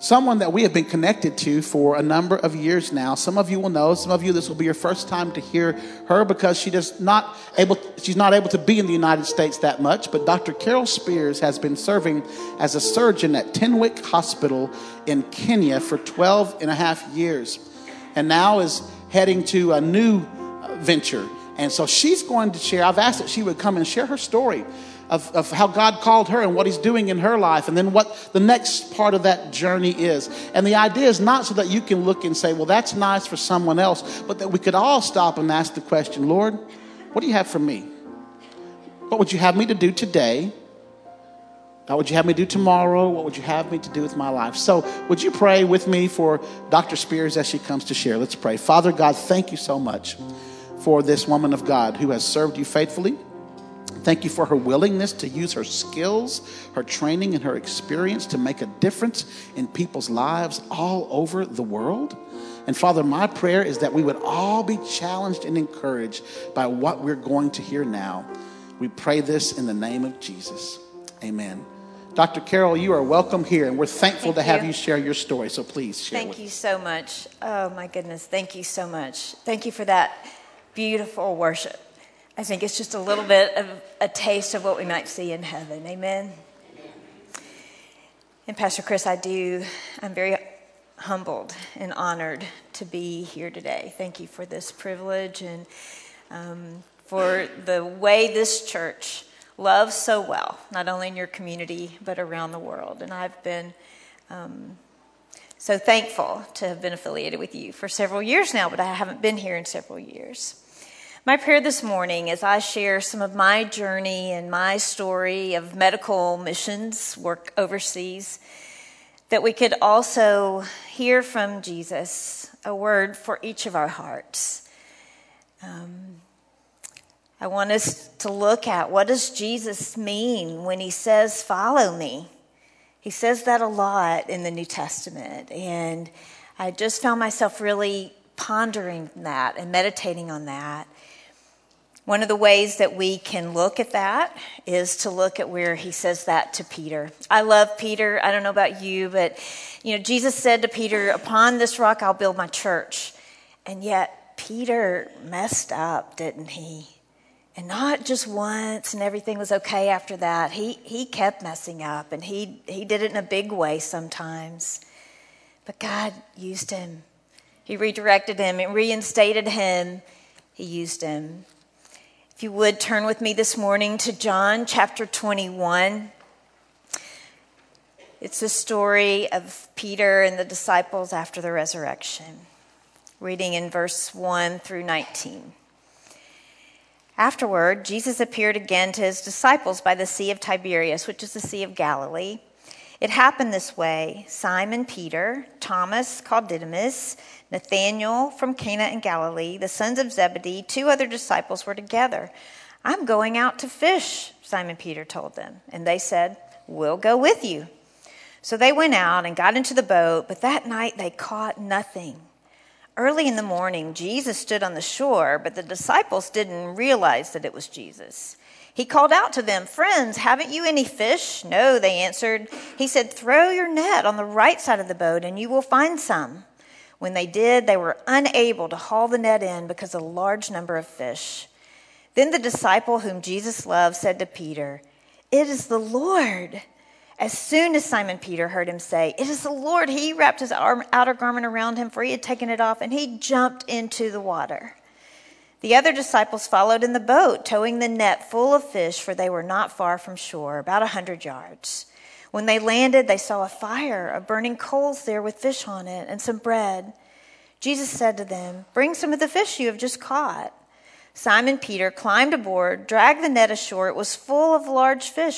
someone that we have been connected to for a number of years now. Some of you will know, some of you, this will be your first time to hear her because she's not able to be in the United States that much. But Dr. Carol Spears has been serving as a surgeon at Tenwick Hospital in Kenya for 12 and a half years, and now is heading to a new venture. And so she's going to share, I've asked that she would come and share her story of how God called her and what he's doing in her life, and then what the next part of that journey is. And the idea is not so that you can look and say, well, that's nice for someone else, but that we could all stop and ask the question, Lord, what do you have for me? What would you have me to do today? What would you have me do tomorrow? What would you have me to do with my life? So would you pray with me for Dr. Spears as she comes to share? Let's pray. Father God, thank you so much for this woman of God who has served you faithfully. Thank you for her willingness to use her skills, her training, and her experience to make a difference in people's lives all over the world. And Father, my prayer is that we would all be challenged and encouraged by what we're going to hear now. We pray this in the name of Jesus. Amen. Dr. Carol, you are welcome here, and we're thankful to have you share your story. So please share. Thank you so much. Oh, my goodness. Thank you so much. Thank you for that beautiful worship. I think it's just a little bit of a taste of what we might see in heaven. Amen. And Pastor Chris, I'm very humbled and honored to be here today. Thank you for this privilege and for the way this church loves so well, not only in your community, but around the world. And I've been so thankful to have been affiliated with you for several years now, but I haven't been here in several years. My prayer this morning as I share some of my journey and my story of medical missions, work overseas, that we could also hear from Jesus a word for each of our hearts. I want us to look at, what does Jesus mean when he says, follow me? He says that a lot in the New Testament, and I just found myself really pondering that and meditating on that. One of the ways that we can look at that is to look at where he says that to Peter. I love Peter. I don't know about you, but Jesus said to Peter, upon this rock I'll build my church. And yet Peter messed up, didn't he? And not just once and everything was okay after that. He kept messing up, and he did it in a big way sometimes. But God used him. He redirected him and reinstated him. He used him. If you would turn with me this morning to John chapter 21. It's the story of Peter and the disciples after the resurrection. Reading in verse 1 through 19. Afterward, Jesus appeared again to his disciples by the Sea of Tiberias, which is the Sea of Galilee. It happened this way. Simon Peter, Thomas called Didymus, Nathanael from Cana in Galilee, the sons of Zebedee, 2 other disciples were together. I'm going out to fish, Simon Peter told them. And they said, we'll go with you. So they went out and got into the boat, but that night they caught nothing. Early in the morning, Jesus stood on the shore, but the disciples didn't realize that it was Jesus. He called out to them, friends, haven't you any fish? No, they answered. He said, throw your net on the right side of the boat and you will find some. When they did, they were unable to haul the net in because of a large number of fish. Then the disciple whom Jesus loved said to Peter, it is the Lord. As soon as Simon Peter heard him say, it is the Lord, he wrapped his outer garment around him, for he had taken it off, and he jumped into the water. The other disciples followed in the boat, towing the net full of fish, for they were not far from shore, about 100 yards. When they landed, they saw a fire of burning coals there with fish on it and some bread. Jesus said to them, bring some of the fish you have just caught. Simon Peter climbed aboard, dragged the net ashore. It was full of large fish,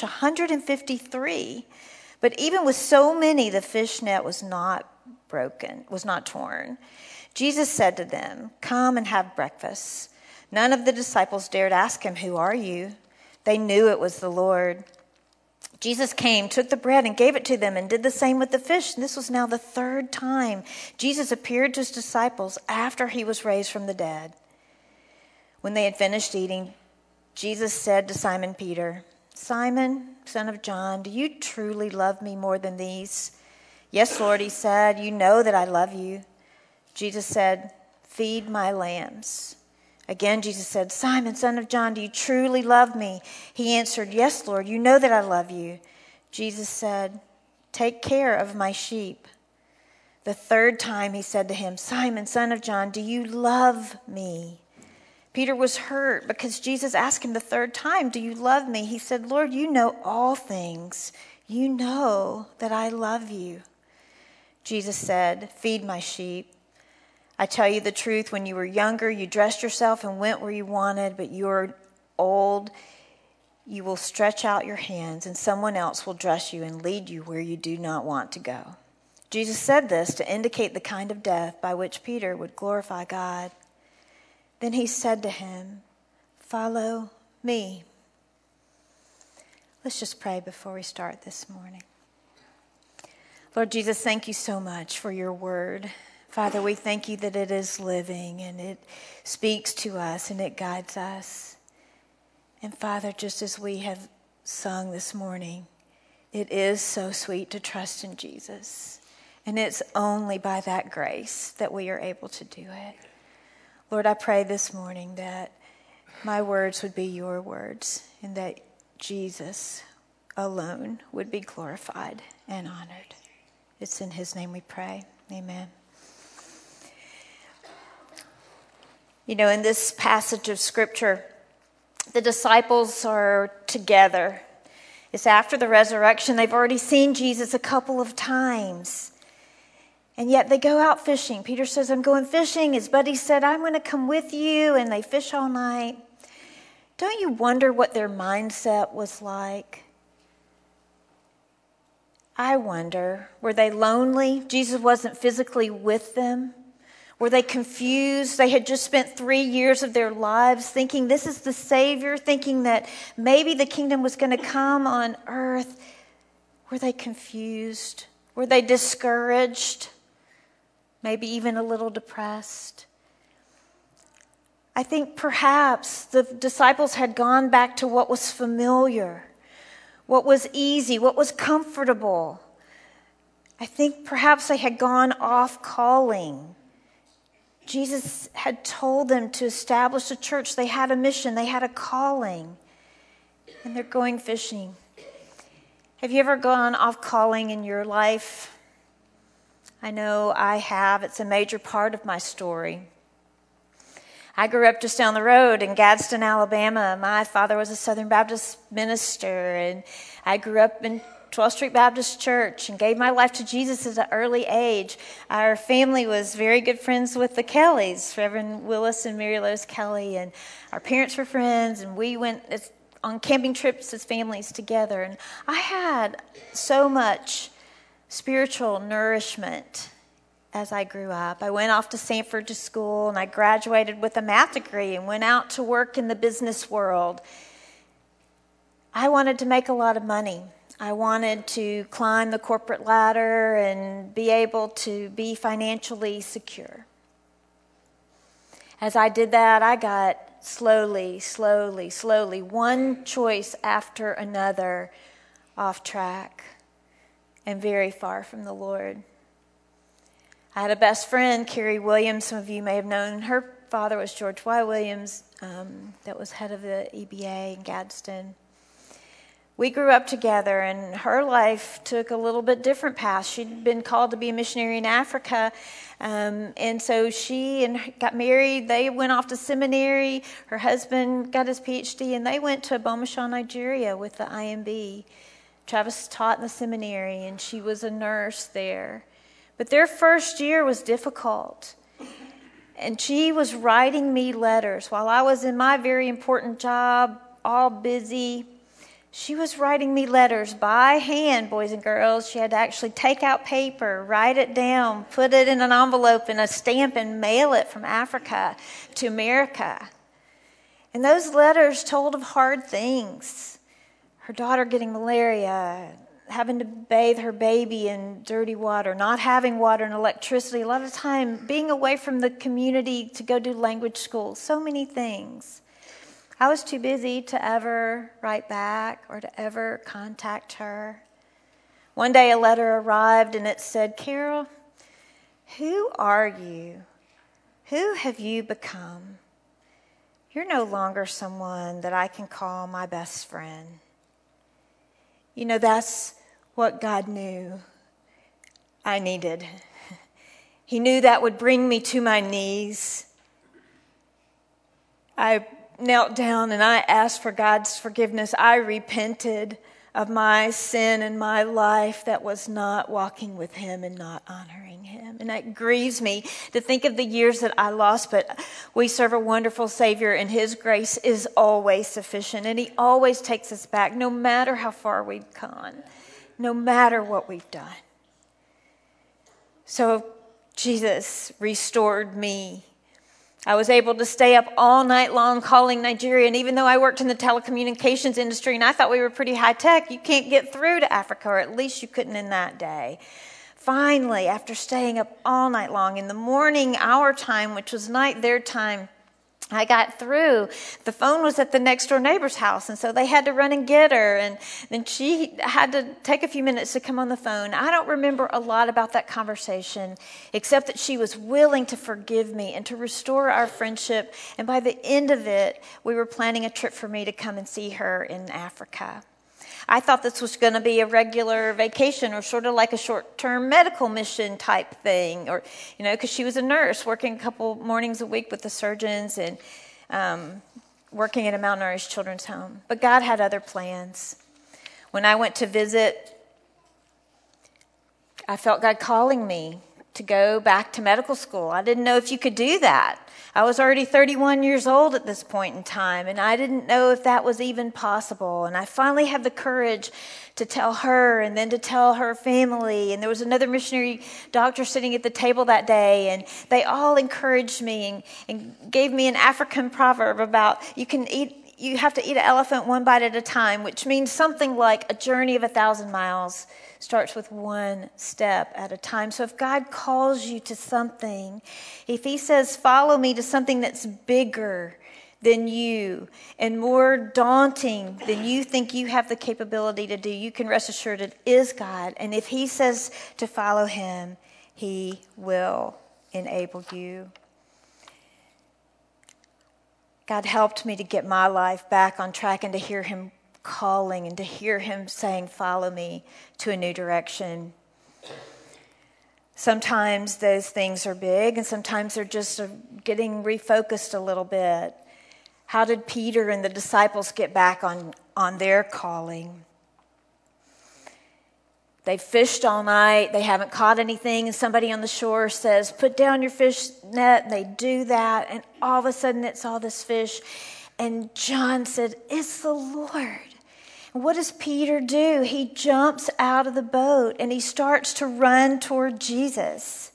153. But even with so many, the fish net was not torn. Jesus said to them, come and have breakfast. None of the disciples dared ask him, who are you? They knew it was the Lord. Jesus came, took the bread and gave it to them and did the same with the fish. And this was now the 3rd time Jesus appeared to his disciples after he was raised from the dead. When they had finished eating, Jesus said to Simon Peter, Simon, son of John, do you truly love me more than these? Yes, Lord, he said, you know that I love you. Jesus said, feed my lambs. Again, Jesus said, Simon, son of John, do you truly love me? He answered, yes, Lord, you know that I love you. Jesus said, take care of my sheep. The third time he said to him, Simon, son of John, do you love me? Peter was hurt because Jesus asked him the third time, do you love me? He said, Lord, you know all things. You know that I love you. Jesus said, feed my sheep. I tell you the truth, when you were younger, you dressed yourself and went where you wanted, but you are old, you will stretch out your hands, and someone else will dress you and lead you where you do not want to go. Jesus said this to indicate the kind of death by which Peter would glorify God. Then he said to him, follow me. Let's just pray before we start this morning. Lord Jesus, thank you so much for your word. Father, we thank you that it is living and it speaks to us and it guides us. And Father, just as we have sung this morning, it is so sweet to trust in Jesus. And it's only by that grace that we are able to do it. Lord, I pray this morning that my words would be your words and that Jesus alone would be glorified and honored. It's in his name we pray. Amen. You know, in this passage of Scripture, the disciples are together. It's after the resurrection. They've already seen Jesus a couple of times. And yet they go out fishing. Peter says, I'm going fishing. His buddy said, I'm going to come with you. And they fish all night. Don't you wonder what their mindset was like? I wonder, were they lonely? Jesus wasn't physically with them. Were they confused? They had just spent 3 years of their lives thinking this is the Savior, thinking that maybe the kingdom was going to come on earth. Were they confused? Were they discouraged? Maybe even a little depressed? I think perhaps the disciples had gone back to what was familiar, what was easy, what was comfortable. I think perhaps they had gone off calling. Jesus had told them to establish a church. They had a mission. They had a calling. And they're going fishing. Have you ever gone off calling in your life? I know I have. It's a major part of my story. I grew up just down the road in Gadsden, Alabama. My father was a Southern Baptist minister, and I grew up in 12th Street Baptist Church and gave my life to Jesus at an early age. Our family was very good friends with the Kellys, Reverend Willis and Mary Lois Kelly, and our parents were friends, and we went on camping trips as families together. And I had so much spiritual nourishment as I grew up. I went off to Sanford to school, and I graduated with a math degree and went out to work in the business world. I wanted to make a lot of money. I wanted to climb the corporate ladder and be able to be financially secure. As I did that, I got slowly, one choice after another off track and very far from the Lord. I had a best friend, Carrie Williams. Some of you may have known her father was George Y. Williams, that was head of the EBA in Gadsden. We grew up together, and her life took a little bit different path. She'd been called to be a missionary in Africa, and so she got married. They went off to seminary. Her husband got his PhD, and they went to Bomashaw, Nigeria with the IMB. Travis taught in the seminary, and she was a nurse there. But their first year was difficult, and she was writing me letters while I was in my very important job, all busy. She was writing me letters by hand, boys and girls. She had to actually take out paper, write it down, put it in an envelope and a stamp and mail it from Africa to America. And those letters told of hard things. Her daughter getting malaria, having to bathe her baby in dirty water, not having water and electricity, a lot of time being away from the community to go do language school, so many things. I was too busy to ever write back or to ever contact her. One day a letter arrived and it said, "Carol, who are you? Who have you become? You're no longer someone that I can call my best friend." You know, that's what God knew I needed. He knew that would bring me to my knees. I knelt down and I asked for God's forgiveness. I repented of my sin and my life that was not walking with Him and not honoring Him. And it grieves me to think of the years that I lost, but we serve a wonderful Savior and His grace is always sufficient and He always takes us back no matter how far we've gone, no matter what we've done. So Jesus restored me. I was able to stay up all night long calling Nigeria. And even though I worked in the telecommunications industry and I thought we were pretty high tech, you can't get through to Africa, or at least you couldn't in that day. Finally, after staying up all night long, in the morning, our time, which was night their time, I got through. The phone was at the next door neighbor's house, and so they had to run and get her, and then she had to take a few minutes to come on the phone. I don't remember a lot about that conversation, except that she was willing to forgive me and to restore our friendship, and by the end of it, we were planning a trip for me to come and see her in Africa. I thought this was going to be a regular vacation or sort of like a short-term medical mission type thing, or, you know, because she was a nurse working a couple mornings a week with the surgeons and working at a malnourished children's home. But God had other plans. When I went to visit, I felt God calling me to go back to medical school. I didn't know if you could do that. I was already 31 years old at this point in time, and I didn't know if that was even possible. And I finally had the courage to tell her and then to tell her family. And there was another missionary doctor sitting at the table that day, and they all encouraged me and gave me an African proverb about you have to eat an elephant one bite at a time, which means something like a journey of 1,000 miles starts with one step at a time. So if God calls you to something, if He says, follow me to something that's bigger than you and more daunting than you think you have the capability to do, you can rest assured it is God. And if He says to follow Him, He will enable you. God helped me to get my life back on track and to hear Him calling and to hear Him saying, follow me to a new direction. Sometimes those things are big and sometimes they're just getting refocused a little bit. How did Peter and the disciples get back on their calling? They fished all night. They haven't caught anything. And somebody on the shore says, put down your fish net. And they do that. And all of a sudden it's all this fish. And John said, it's the Lord. And what does Peter do? He jumps out of the boat and he starts to run toward Jesus.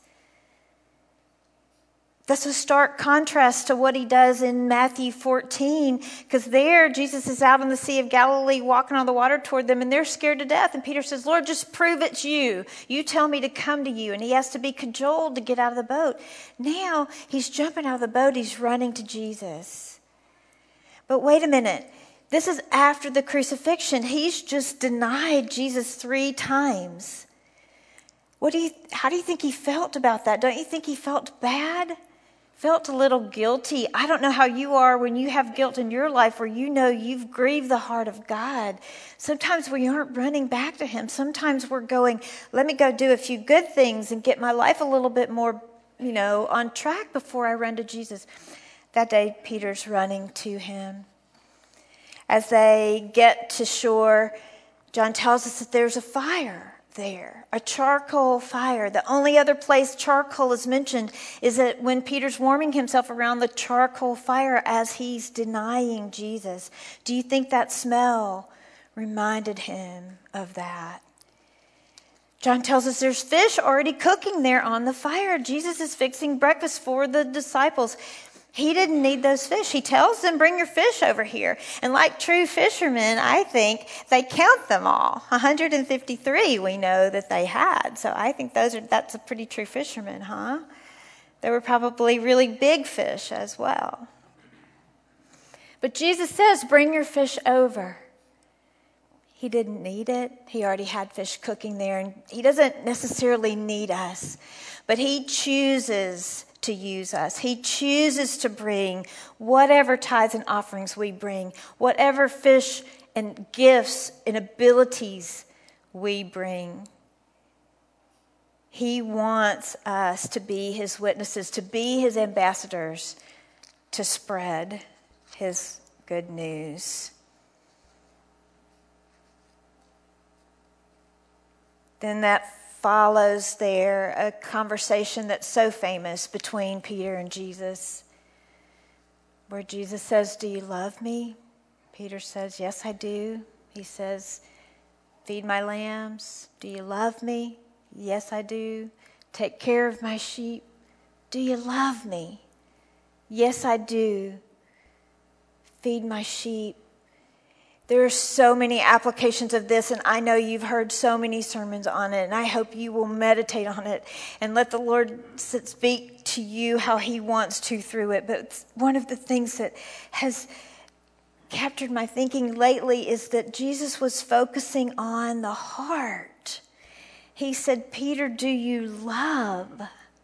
That's a stark contrast to what he does in Matthew 14, because there Jesus is out on the Sea of Galilee walking on the water toward them, and they're scared to death. And Peter says, Lord, just prove it's you. You tell me to come to you. And he has to be cajoled to get out of the boat. Now he's jumping out of the boat. He's running to Jesus. But wait a minute. This is after the crucifixion. He's just denied Jesus 3 times. How do you think he felt about that? Don't you think he felt bad? Felt a little guilty? I don't know how you are when you have guilt in your life where you know you've grieved the heart of God. Sometimes we aren't running back to Him. Sometimes we're going, let me go do a few good things and get my life a little bit more, on track before I run to Jesus. That day, Peter's running to Him. As they get to shore, John tells us that there's a fire there, a charcoal fire. The only other place charcoal is mentioned is that when Peter's warming himself around the charcoal fire as he's denying Jesus. Do you think that smell reminded him of that? John tells us there's fish already cooking there on the fire. Jesus is fixing breakfast for the disciples. He didn't need those fish. He tells them, bring your fish over here. And like true fishermen, I think they count them all. 153 we know that they had. So I think that's a pretty true fisherman, huh? There were probably really big fish as well. But Jesus says, bring your fish over. He didn't need it. He already had fish cooking there, and he doesn't necessarily need us. But he chooses to use us. He chooses to bring whatever tithes and offerings we bring, whatever fish and gifts and abilities we bring. He wants us to be his witnesses, to be his ambassadors, to spread his good news. Then that follows there a conversation that's so famous between Peter and Jesus, where Jesus says, "Do you love me?" Peter says, "Yes, I do." He says, "Feed my lambs. Do you love me?" "Yes, I do." "Take care of my sheep." "Do you love me?" "Yes, I do." "Feed my sheep." There are so many applications of this, and I know you've heard so many sermons on it, and I hope you will meditate on it and let the Lord speak to you how he wants to through it. But one of the things that has captured my thinking lately is that Jesus was focusing on the heart. He said, "Peter, do you love?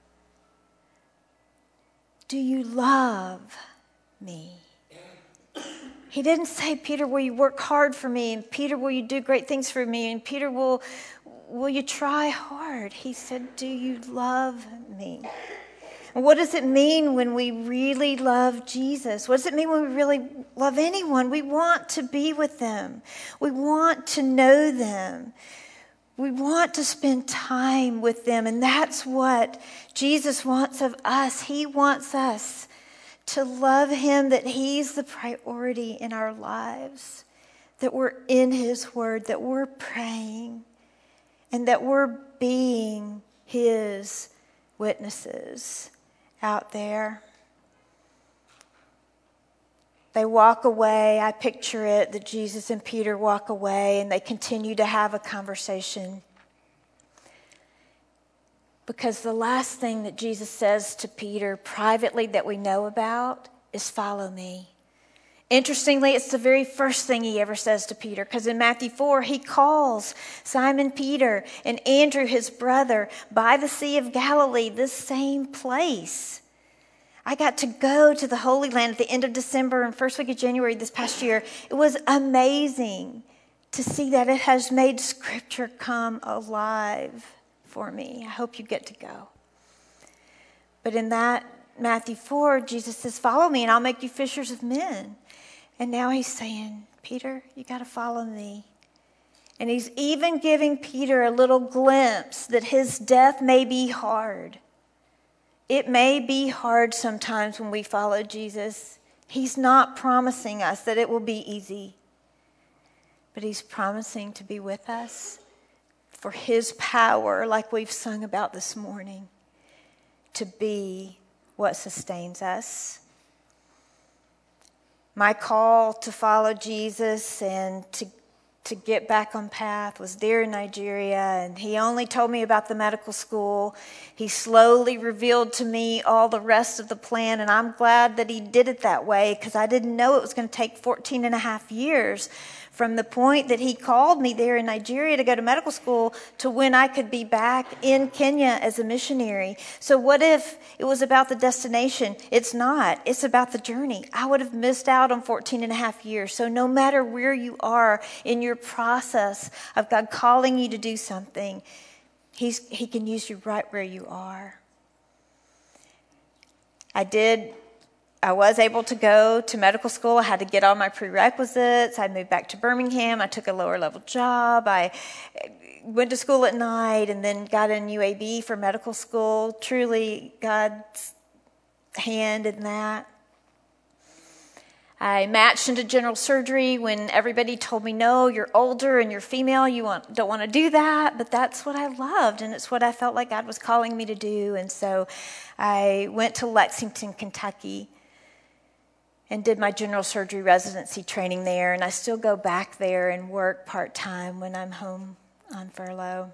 Do you love me?" He didn't say, "Peter, will you work hard for me? And Peter, will you do great things for me? And Peter, will you try hard?" He said, "Do you love me?" And what does it mean when we really love Jesus? What does it mean when we really love anyone? We want to be with them. We want to know them. We want to spend time with them. And that's what Jesus wants of us. He wants us to love him, that he's the priority in our lives, that we're in his word, that we're praying, and that we're being his witnesses out there. They walk away. I picture it that Jesus and Peter walk away and they continue to have a conversation. Because the last thing that Jesus says to Peter privately that we know about is, "Follow me." Interestingly, it's the very first thing he ever says to Peter, because in Matthew 4, he calls Simon Peter and Andrew, his brother, by the Sea of Galilee, this same place. I got to go to the Holy Land at the end of December and first week of January this past year. It was amazing to see that. It has made Scripture come alive for me. I hope you get to go. But in that Matthew 4, Jesus says, "Follow me and I'll make you fishers of men." And now he's saying, "Peter, you got to follow me." And he's even giving Peter a little glimpse that his death may be hard. It may be hard sometimes when we follow Jesus. He's not promising us that it will be easy, but he's promising to be with us, for his power, like we've sung about this morning, to be what sustains us. My call to follow Jesus and to get back on path was there in Nigeria, and he only told me about the medical school. He slowly revealed to me all the rest of the plan, and I'm glad that he did it that way, because I didn't know it was going to take 14 and a half years from the point that he called me there in Nigeria to go to medical school to when I could be back in Kenya as a missionary. So what if it was about the destination? It's not. It's about the journey. I would have missed out on 14 and a half years. So no matter where you are in your process of God calling you to do something, he can use you right where you are. I was able to go to medical school. I had to get all my prerequisites. I moved back to Birmingham. I took a lower level job. I went to school at night and then got in UAB for medical school. Truly God's hand in that. I matched into general surgery when everybody told me, "No, you're older and you're female. You don't want to do that." But that's what I loved, and it's what I felt like God was calling me to do. And so I went to Lexington, Kentucky, and did my general surgery residency training there. And I still go back there and work part-time when I'm home on furlough.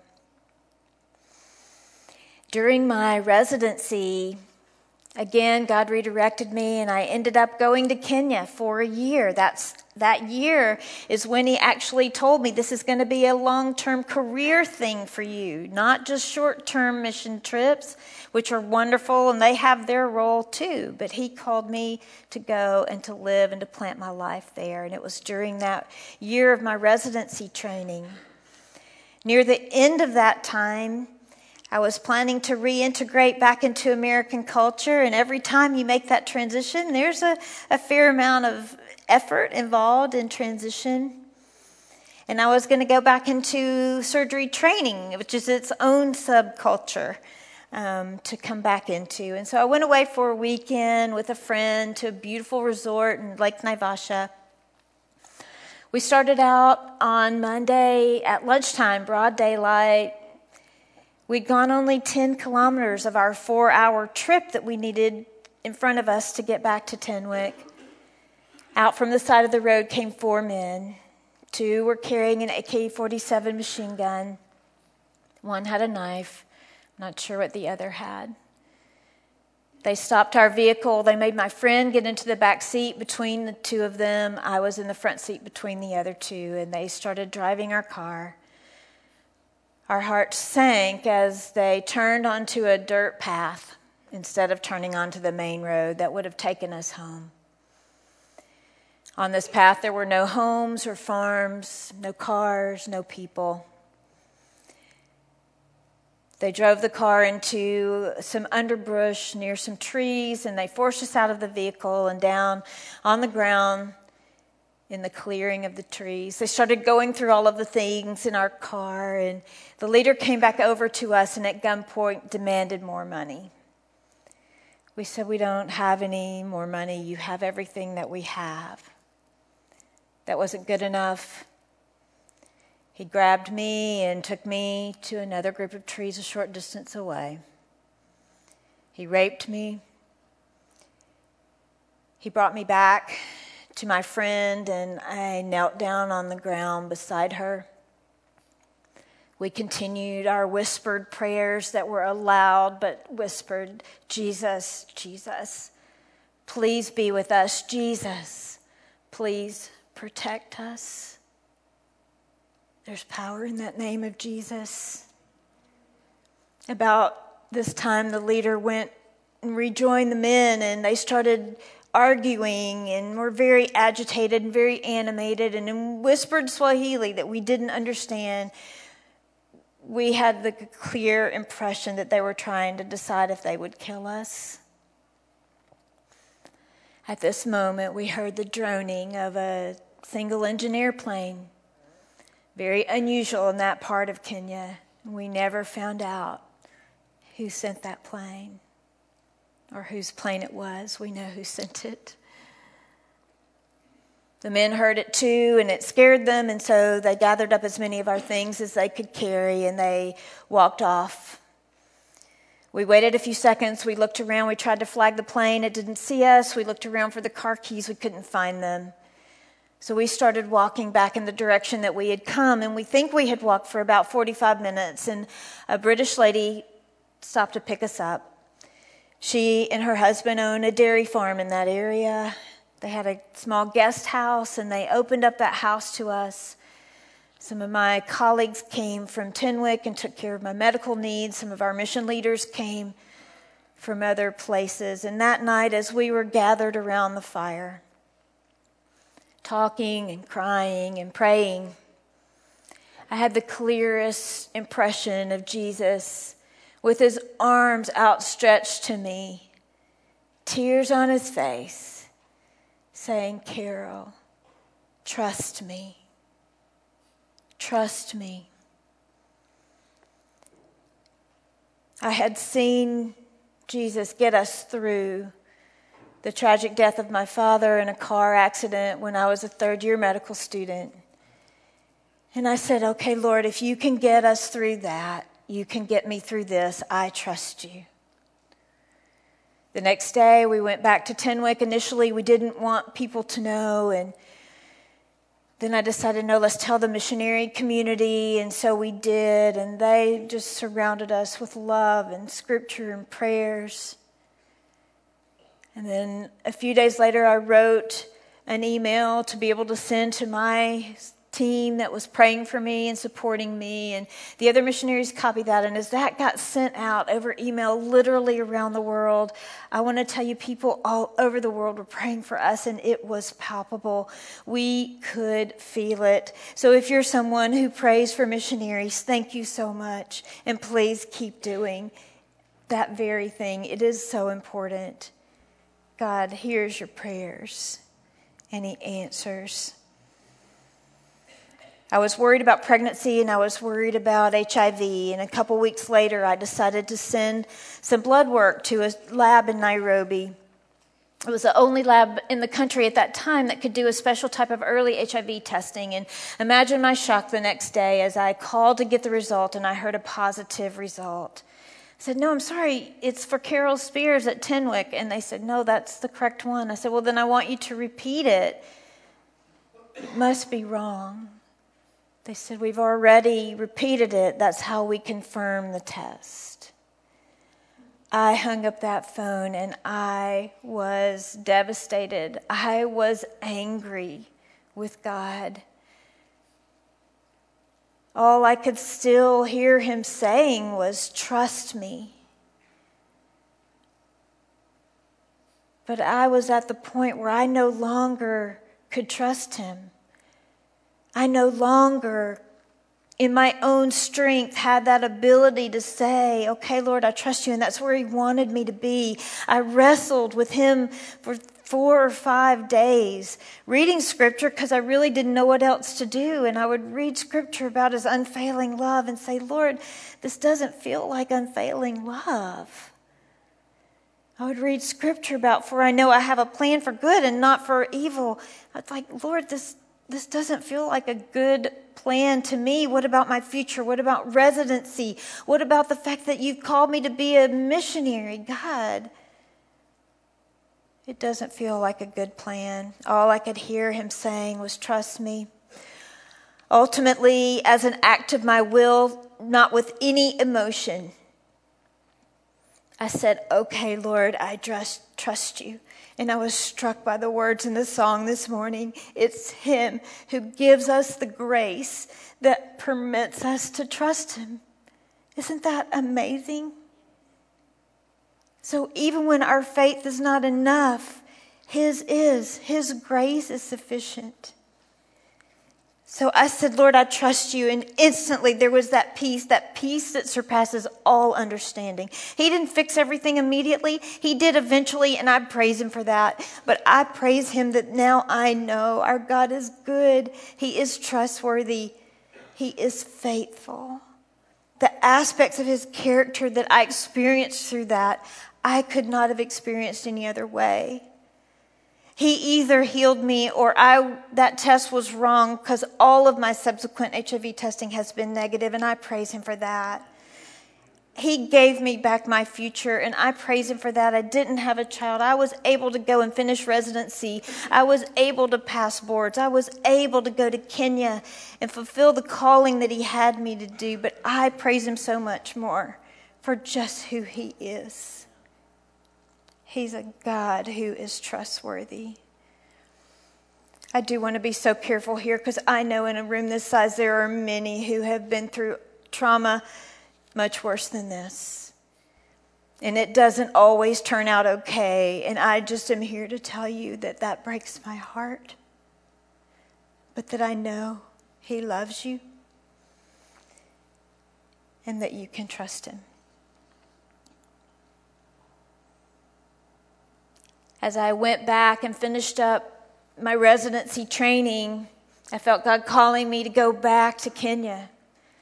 During my residency, again, God redirected me, and I ended up going to Kenya for a year. That's that year is when he actually told me, this is going to be a long-term career thing for you, not just short-term mission trips, which are wonderful and they have their role too. But he called me to go and to live and to plant my life there. And it was during that year of my residency training. Near the end of that time, I was planning to reintegrate back into American culture. And every time you make that transition, there's a fair amount of effort involved in transition. And I was going to go back into surgery training, which is its own subculture, to come back into. And so I went away for a weekend with a friend to a beautiful resort in Lake Naivasha. We started out on Monday at lunchtime, broad daylight. We'd gone only 10 kilometers of our 4-hour trip that we needed in front of us to get back to Tenwek. Out from the side of the road came 4 men. 2 were carrying an AK-47 machine gun. 1 had a knife. I'm not sure what the other had. They stopped our vehicle. They made my friend get into the back seat between the 2 of them. I was in the front seat between the other 2, and they started driving our car. Our hearts sank as they turned onto a dirt path instead of turning onto the main road that would have taken us home. On this path, there were no homes or farms, no cars, no people. They drove the car into some underbrush near some trees, and they forced us out of the vehicle and down on the ground in the clearing of the trees. They started going through all of the things in our car, and the leader came back over to us and at gunpoint demanded more money. We said, "We don't have any more money. You have everything that we have." That wasn't good enough. He grabbed me and took me to another group of trees a short distance away. He raped me. He brought me back to my friend, and I knelt down on the ground beside her. We continued our whispered prayers that were aloud but whispered, "Jesus, Jesus, please be with us. Jesus, please protect us." There's power in that name of Jesus. About this time, the leader went and rejoined the men, and they started arguing and were very agitated and very animated, and in whispered Swahili that we didn't understand. We had the clear impression that they were trying to decide if they would kill us. At this moment, we heard the droning of a single-engine airplane. Very unusual in that part of Kenya. We never found out who sent that plane or whose plane it was. We know who sent it. The men heard it too, and it scared them, and so they gathered up as many of our things as they could carry, and they walked off. We waited a few seconds. We looked around. We tried to flag the plane. It didn't see us. We looked around for the car keys. We couldn't find them. So we started walking back in the direction that we had come, and we think we had walked for about 45 minutes, and a British lady stopped to pick us up. She and her husband own a dairy farm in that area. They had a small guest house, and they opened up that house to us. Some of my colleagues came from Tenwek and took care of my medical needs. Some of our mission leaders came from other places. And that night, as we were gathered around the fire, talking and crying and praying, I had the clearest impression of Jesus with his arms outstretched to me, tears on his face, saying, "Carol, trust me. Trust me." I had seen Jesus get us through the tragic death of my father in a car accident when I was a third-year medical student. And I said, "Okay, Lord, if you can get us through that, you can get me through this. I trust you." The next day, we went back to Tenwek. Initially, we didn't want people to know, and then I decided, no, let's tell the missionary community, and so we did, and they just surrounded us with love and scripture and prayers. And then a few days later, I wrote an email to be able to send to my team that was praying for me and supporting me, and the other missionaries copied that. And as that got sent out over email literally around the world, I want to tell you, people all over the world were praying for us, and it was palpable. We could feel it. So if you're someone who prays for missionaries, thank you so much, and please keep doing that very thing. It is so important. God hears your prayers, and He answers. I was worried about pregnancy, and I was worried about HIV. And a couple weeks later, I decided to send some blood work to a lab in Nairobi. It was the only lab in the country at that time that could do a special type of early HIV testing. And imagine my shock the next day as I called to get the result, and I heard a positive result. I said, "No, I'm sorry, it's for Carol Spears at Tenwick." And they said, "No, that's the correct one." I said, "Well, then I want you to repeat it. It must be wrong." They said, "We've already repeated it. That's how we confirm the test." I hung up that phone, and I was devastated. I was angry with God. All I could still hear Him saying was, "Trust me." But I was at the point where I no longer could trust Him. I no longer, in my own strength, had that ability to say, "Okay, Lord, I trust you." And that's where He wanted me to be. I wrestled with Him for 4 or 5 days, reading Scripture because I really didn't know what else to do. And I would read Scripture about His unfailing love and say, "Lord, this doesn't feel like unfailing love." I would read Scripture about, "For I know I have a plan for good and not for evil." I was like, "Lord, this doesn't feel like a good plan to me. What about my future? What about residency? What about the fact that you've called me to be a missionary? God, it doesn't feel like a good plan." All I could hear Him saying was, "Trust me." Ultimately, as an act of my will, not with any emotion, I said, "Okay, Lord, I trust you." And I was struck by the words in the song this morning. It's Him who gives us the grace that permits us to trust Him. Isn't that amazing? So even when our faith is not enough, His grace is sufficient. So I said, "Lord, I trust you." And instantly there was that peace that surpasses all understanding. He didn't fix everything immediately. He did eventually, and I praise Him for that. But I praise Him that now I know our God is good. He is trustworthy. He is faithful. The aspects of His character that I experienced through that, I could not have experienced any other way. He either healed me or that test was wrong, because all of my subsequent HIV testing has been negative, and I praise Him for that. He gave me back my future, and I praise Him for that. I didn't have a child. I was able to go and finish residency. I was able to pass boards. I was able to go to Kenya and fulfill the calling that He had me to do. But I praise Him so much more for just who He is. He's a God who is trustworthy. I do want to be so careful here, because I know in a room this size there are many who have been through trauma much worse than this. And it doesn't always turn out okay. And I just am here to tell you that breaks my heart. But that I know He loves you and that you can trust Him. As I went back and finished up my residency training, I felt God calling me to go back to Kenya,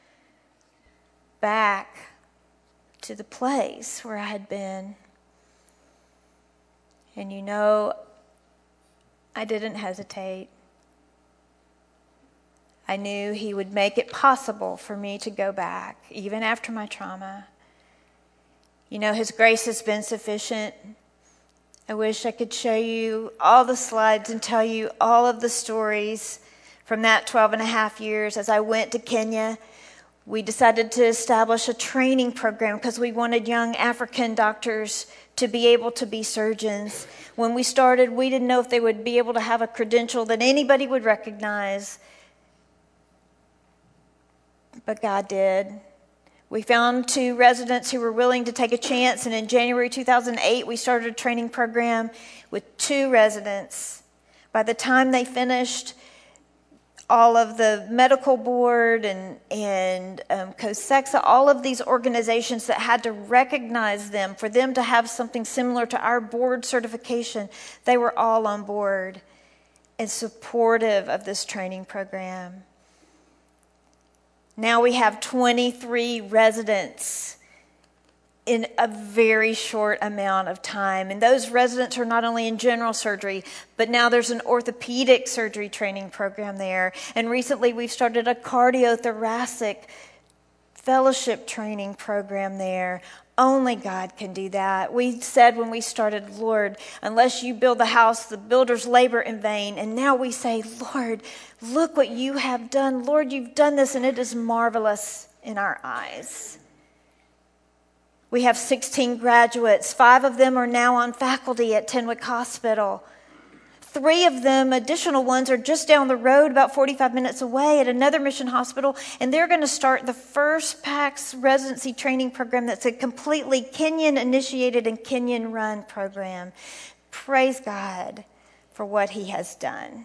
back to the place where I had been. And you know, I didn't hesitate. I knew He would make it possible for me to go back, even after my trauma. You know, His grace has been sufficient. I wish I could show you all the slides and tell you all of the stories from that 12 and a half years as I went to Kenya, We decided to establish a training program because we wanted young African doctors to be able to be surgeons. When we started, we didn't know if they would be able to have a credential that anybody would recognize, but God did. We found 2 residents who were willing to take a chance, and in January 2008, we started a training program with 2 residents. By the time they finished, all of the medical board and COSEXA, all of these organizations that had to recognize them, for them to have something similar to our board certification, they were all on board and supportive of this training program. Now we have 23 residents in a very short amount of time. And those residents are not only in general surgery, but now there's an orthopedic surgery training program there. And recently we've started a cardiothoracic fellowship training program there. Only God can do that. We said when we started, Lord, unless you build the house, the builders labor in vain. And now we say, Lord, look what you have done. Lord, you've done this, and it is marvelous in our eyes. We have 16 graduates. 5 of them are now on faculty at Tenwick Hospital. 3 of them, additional ones, are just down the road, about 45 minutes away at another mission hospital, and they're going to start the first PACS residency training program that's a completely Kenyan-initiated and Kenyan-run program. Praise God for what He has done.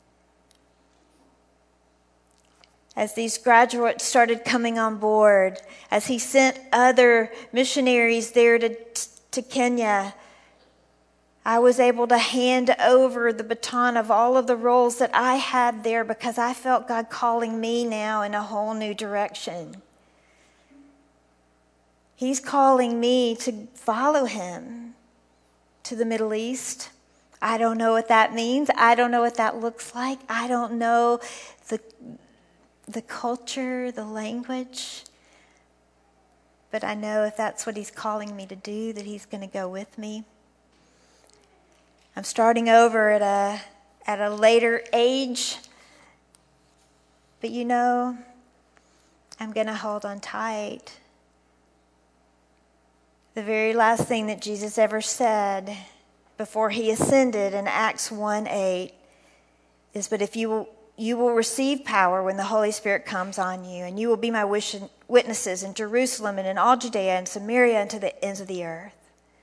As these graduates started coming on board, as He sent other missionaries there to Kenya, I was able to hand over the baton of all of the roles that I had there because I felt God calling me now in a whole new direction. He's calling me to follow Him to the Middle East. I don't know what that means. I don't know what that looks like. I don't know the culture, the language. But I know if that's what He's calling me to do, that He's going to go with me. I'm starting over at a later age. But you know, I'm going to hold on tight. The very last thing that Jesus ever said before He ascended in Acts 1:8 is, but if you will receive power when the Holy Spirit comes on you, and you will be my witnesses in Jerusalem and in all Judea and Samaria and to the ends of the earth.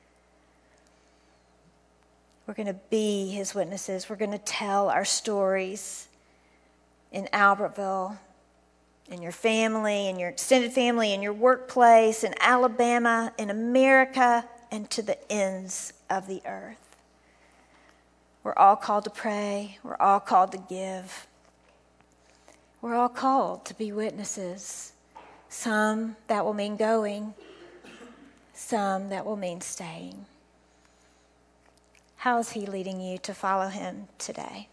We're going to be His witnesses. We're going to tell our stories in Albertville, in your family, in your extended family, in your workplace, in Alabama, in America, and to the ends of the earth. We're all called to pray. We're all called to give. We're all called to be witnesses. Some that will mean going. Some that will mean staying. How is He leading you to follow Him today?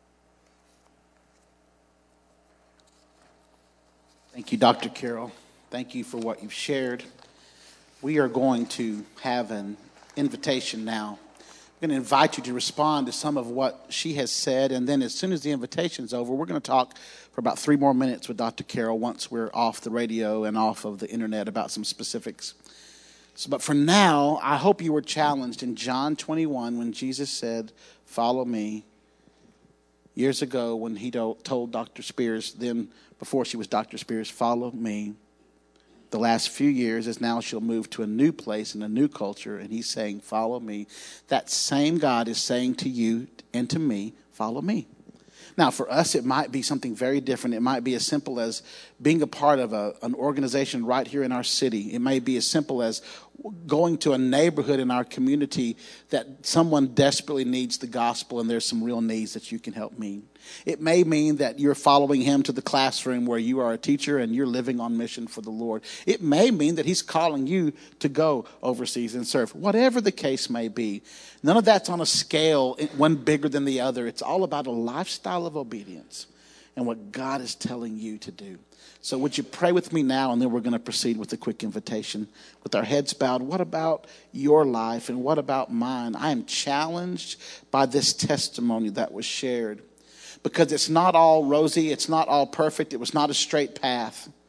Thank you, Dr. Carol. Thank you for what you've shared. We are going to have an invitation now. I'm going to invite you to respond to some of what she has said, and then as soon as the invitation's over, we're going to talk for about 3 more minutes with Dr. Carol once we're off the radio and off of the internet about some specifics. But for now, I hope you were challenged in John 21 when Jesus said, "Follow me." Years ago when He told Dr. Spears, then before she was Dr. Spears, "Follow me." The last few years, as now she'll move to a new place and a new culture, and He's saying, "Follow me." That same God is saying to you and to me, "Follow me." Now, for us, it might be something very different. It might be as simple as being a part of an organization right here in our city. It may be as simple as going to a neighborhood in our community that someone desperately needs the gospel and there's some real needs that you can help meet. It may mean that you're following Him to the classroom where you are a teacher and you're living on mission for the Lord. It may mean that He's calling you to go overseas and serve. Whatever the case may be, none of that's on a scale, one bigger than the other. It's all about a lifestyle of obedience and what God is telling you to do. So would you pray with me now, and then we're going to proceed with a quick invitation. With our heads bowed, what about your life and what about mine? I am challenged by this testimony that was shared because it's not all rosy. It's not all perfect. It was not a straight path.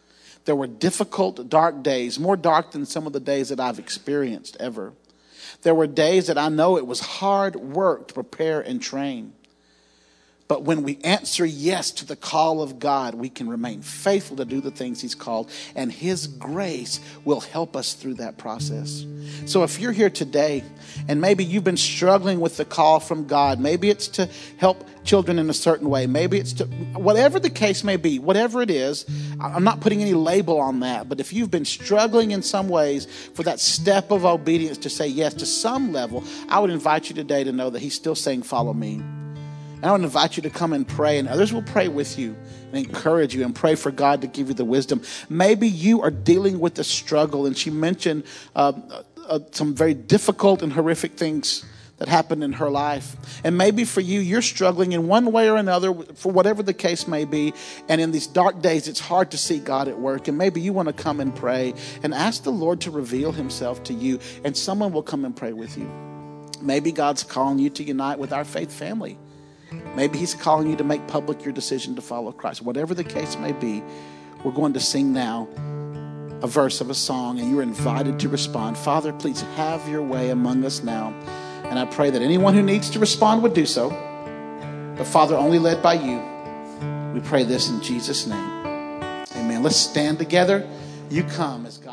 There were difficult, dark days, more dark than some of the days that I've experienced ever. There were days that I know it was hard work to prepare and train. But when we answer yes to the call of God, we can remain faithful to do the things he's called, and his grace will help us through that process. So if you're here today and maybe you've been struggling with the call from God, maybe it's to help children in a certain way, maybe it's to, whatever the case may be, whatever it is, I'm not putting any label on that, but if you've been struggling in some ways for that step of obedience to say yes to some level, I would invite you today to know that he's still saying, follow me. And I would invite you to come and pray, and others will pray with you and encourage you and pray for God to give you the wisdom. Maybe you are dealing with a struggle, and she mentioned some very difficult and horrific things that happened in her life. And maybe for you, you're struggling in one way or another, for whatever the case may be. And in these dark days, it's hard to see God at work. And maybe you want to come and pray and ask the Lord to reveal himself to you, and someone will come and pray with you. Maybe God's calling you to unite with our faith family. Maybe he's calling you to make public your decision to follow Christ. Whatever the case may be, we're going to sing now a verse of a song, and you're invited to respond. Father, please have your way among us now. And I pray that anyone who needs to respond would do so. But Father, only led by you. We pray this in Jesus' name. Amen. Let's stand together. You come as